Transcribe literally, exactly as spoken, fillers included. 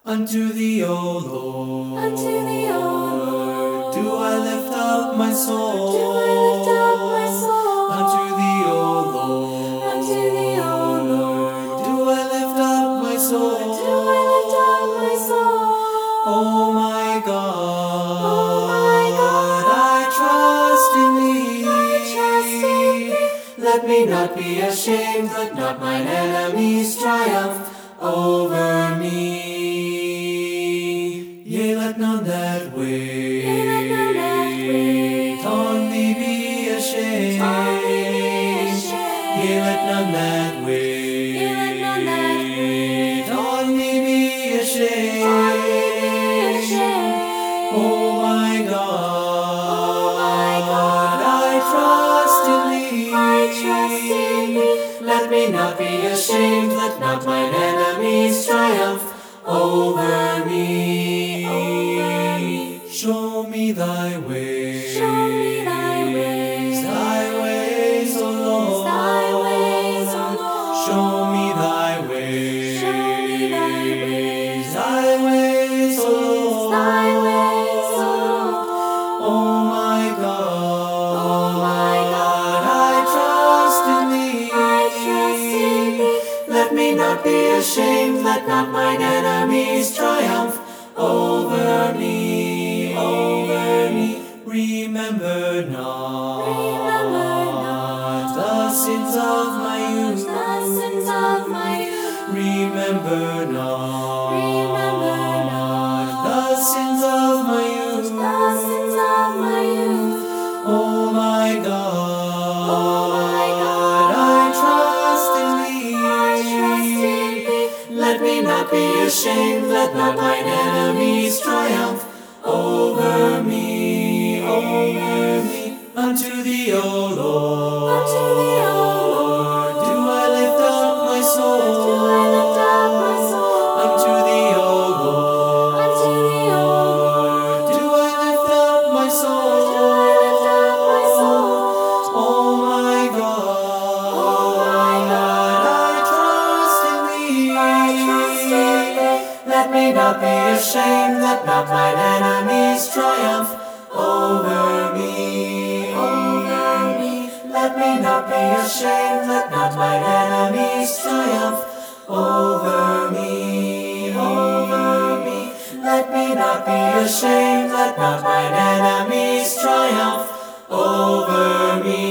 Unto Thee, O Lord, Unto Thee, O Lord, do I lift up my soul. do I lift up my soul. Unto Thee, O Lord, Unto Thee, O Lord, do I lift up my soul. do I lift up my soul. Oh my God, Oh my God, I trust in Thee. I trust in Thee. Let me not be ashamed, let not mine enemies triumph over me. Yea, let none that wait Yea, let none that wait on Thee be ashamed. on Thee be ashamed. Yea, let none that wait Yea, let none that wait on Thee be ashamed. on Thee be ashamed. Oh my God, Oh my God, I trust in Thee. I trust in Thee. Let me not be ashamed, let not mine enemies triumph over me. Over me. Show me Thy ways, Show me Thy ways, Thy ways, O Lord. Thy ways, O Lord. Show me Thy ways, Show me Thy ways, Thy ways, O Lord. Thy ways, O Lord. Oh my God, Oh my God, I trust in Thee. I trust in Thee. Let me not be ashamed, let not mine enemies triumph over me, over me. Remember not, Remember not the sins of my youth. the sins of my youth. Remember not, Remember not the sins of my youth. the sins of my youth. Oh my God, Oh my God, I trust in Thee. I trust in Thee. Let me not be ashamed, let not mine enemies triumph over me, over me. Unto Thee, O Lord, Unto Thee, O Lord, do I lift up my soul. do I lift up my soul. Unto Thee, O Lord, Unto Thee, O Lord, do I lift up my soul. do I lift up my soul. Oh my God, Oh my God, I trust in Thee. I trust in Thee. Let me not be ashamed, let not mine enemies triumph over me, over me. Let me not be ashamed, let not mine enemies triumph over me, over me. Let me not be ashamed, let not mine enemies triumph over me.